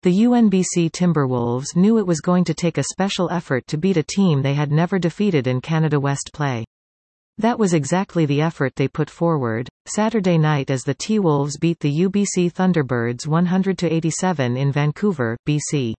The UNBC Timberwolves knew it was going to take a special effort to beat a team they had never defeated in Canada West play. That was exactly the effort they put forward, Saturday night as the T-Wolves beat the UBC Thunderbirds 100-87 in Vancouver, BC.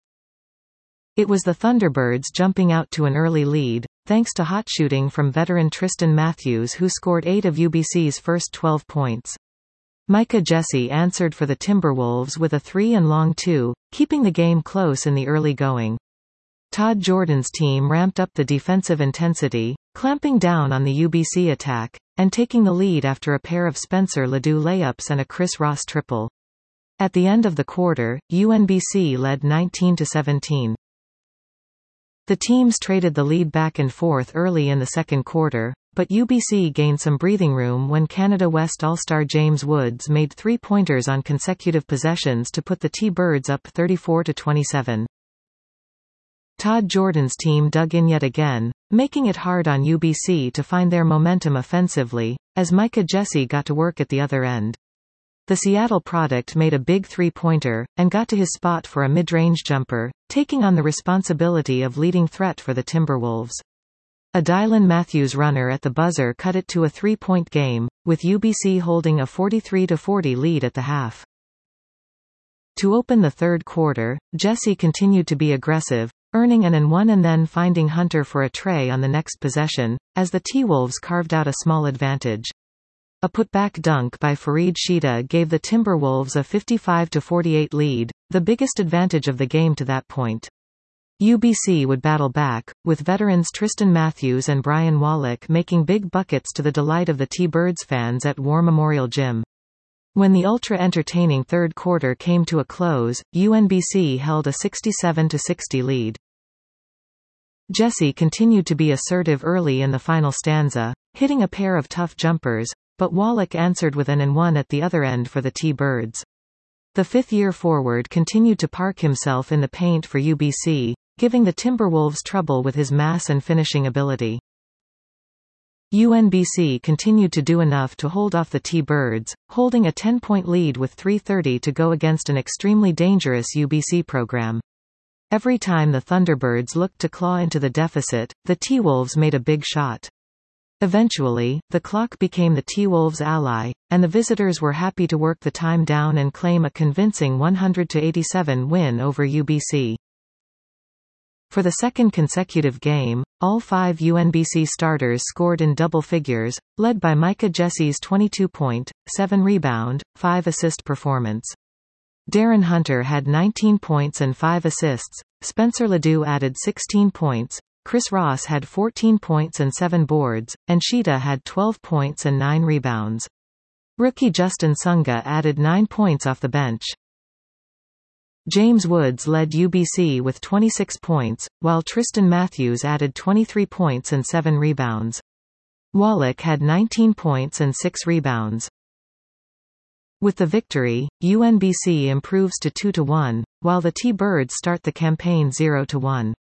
It was the Thunderbirds jumping out to an early lead, thanks to hot shooting from veteran Tristan Matthews, who scored 8 of UBC's first 12 points. Micah Jesse answered for the Timberwolves with a 3 and long 2, keeping the game close in the early going. Todd Jordan's team ramped up the defensive intensity, clamping down on the UBC attack, and taking the lead after a pair of Spencer Ladue layups and a Chris Ross triple. At the end of the quarter, UNBC led 19-17. The teams traded the lead back and forth early in the second quarter, but UBC gained some breathing room when Canada West All-Star James Woods made three-pointers on consecutive possessions to put the T-Birds up 34-27. Todd Jordan's team dug in yet again, making it hard on UBC to find their momentum offensively, as Micah Jesse got to work at the other end. The Seattle product made a big three-pointer, and got to his spot for a mid-range jumper, taking on the responsibility of leading threat for the Timberwolves. A Dylan Matthews runner at the buzzer cut it to a three-point game, with UBC holding a 43-40 lead at the half. To open the third quarter, Jesse continued to be aggressive, earning an and one and then finding Hunter for a tray on the next possession, as the T-Wolves carved out a small advantage. A putback dunk by Farid Shida gave the Timberwolves a 55-48 lead, the biggest advantage of the game to that point. UBC would battle back, with veterans Tristan Matthews and Brian Wallach making big buckets to the delight of the T-Birds fans at War Memorial Gym. When the ultra-entertaining third quarter came to a close, UNBC held a 67-60 lead. Jesse continued to be assertive early in the final stanza, hitting a pair of tough jumpers, but Wallach answered with an and one at the other end for the T-Birds. The fifth-year forward continued to park himself in the paint for UBC, giving the Timberwolves trouble with his mass and finishing ability. UNBC continued to do enough to hold off the T-Birds, holding a 10-point lead with 3:30 to go against an extremely dangerous UBC program. Every time the Thunderbirds looked to claw into the deficit, the T-Wolves made a big shot. Eventually, the clock became the T-Wolves' ally, and the visitors were happy to work the time down and claim a convincing 100-87 win over UBC. For the second consecutive game, all 5 UNBC starters scored in double figures, led by Micah Jesse's 22-point, 7-rebound, 5-assist performance. Darren Hunter had 19 points and 5 assists, Spencer Ladue added 16 points, Chris Ross had 14 points and 7 boards, and Shida had 12 points and 9 rebounds. Rookie Justin Sunga added 9 points off the bench. James Woods led UBC with 26 points, while Tristan Matthews added 23 points and 7 rebounds. Wallach had 19 points and 6 rebounds. With the victory, UNBC improves to 2-1, while the T-Birds start the campaign 0-1.